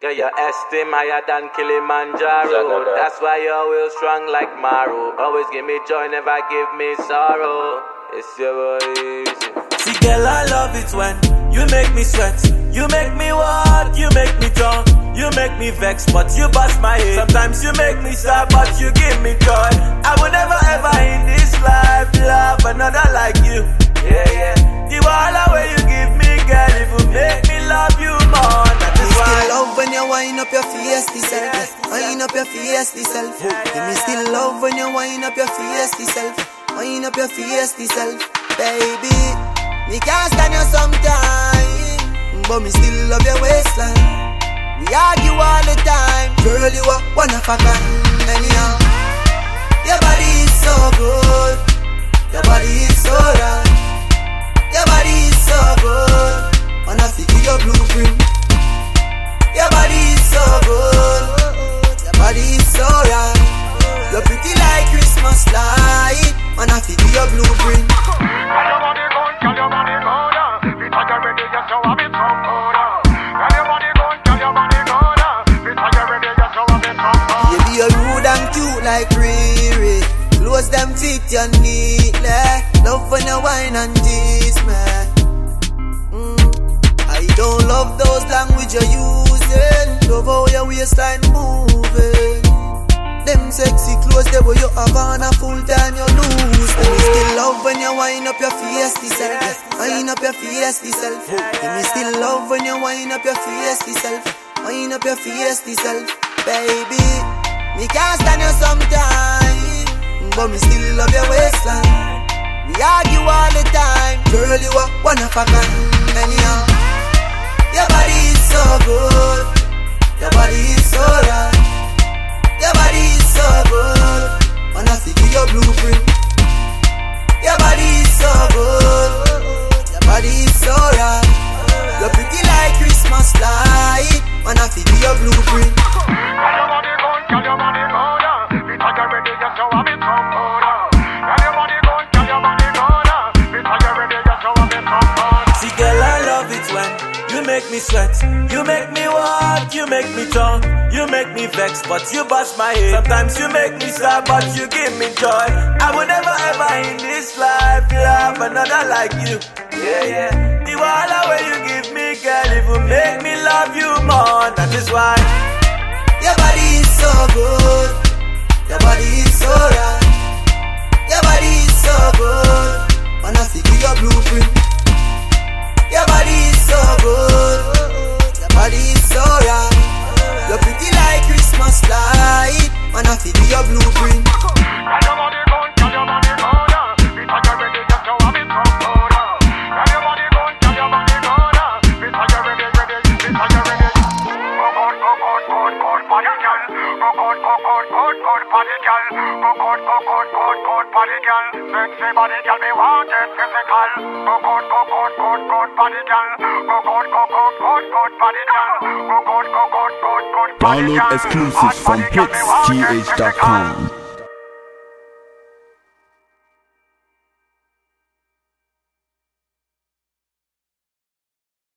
Yeah, your esteem higher than Kilimanjaro. That's why you're always strong like Maru. Always give me joy, never give me sorrow. It's your boy Easy. See, girl, I love it when you make me sweat. You make me what? You make me drunk. You make me vex, but you bust my head. Sometimes you make me sad, but you give me joy. I would never ever in this life love another like you. Yeah, yeah. The wahala way you give me, girl, it will make me love you more. That is why. Still love when you wind up your face, self. Wind up your face, self. Give me still love when you wind up your face, self. Wind up your face, self. Baby, me can't stand you sometime, but me still love your waistline. We argue all the time, girl, you are one of a kind. Anyhow, your body is so good, your body is so right, your body is so good. Wanna see your blueprint. Your body is so good, your body is so right. You're pretty like Christmas light. Wanna see your blueprint. You're rude and cute like Riri. Close them feet, you neatly. Love when you wine and tease me. I don't love those language you're using. Love how your waistline moving. Them sexy clothes, they were you have on a full time you lose. And me still love when you wind up your face, self. Wind up your face, self. And me still love when you wind up your face, self. Wind up your face, self. Baby, me can't stand you sometime, but me still love your waistline. We argue all the time, girl, you are one of a kind. Anyhow, your body is so good, your body is so right, your body is so good. Wanna see your blueprint. Your body is so good, your body is so right. You're pretty like Christmas light. Wanna see your blueprint. See, girl, I love it when you make me sweat. You make me what? You make me drunk. You make me vex, but you bust my head. Sometimes you make me sad, but you give me joy. I would never ever in this life love another like you. Yeah, yeah. The wahala way you give me, girl, it will make me love you more. That is why. Your body is so good, your body is so right, your body is so good. Wanna see your blueprint. Your body is so good, your body is so right. You're pretty like Christmas light. Wanna see your blueprint. Download exclusives from PixGH.com.